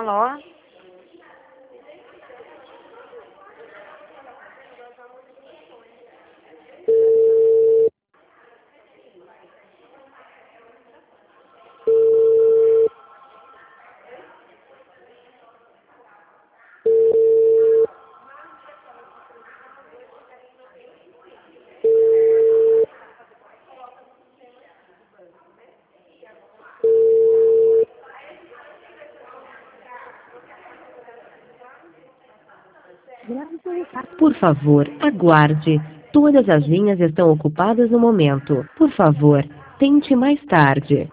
Alô? Por favor, aguarde. Todas as linhas estão ocupadas no momento. Por favor, tente mais tarde.